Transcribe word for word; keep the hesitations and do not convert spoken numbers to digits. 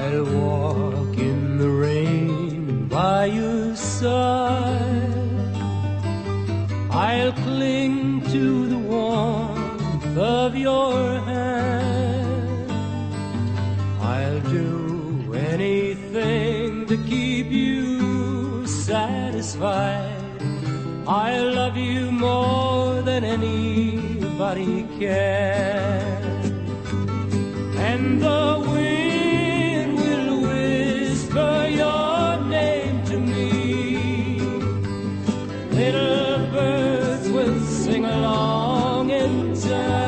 I'll walk in the rain by your side. I'll cling to the warmth of your hand. I'll do anything to keep you satisfied. I love you more than anybody can. And the wind will whisper your name to me. Little birds will sing along in time.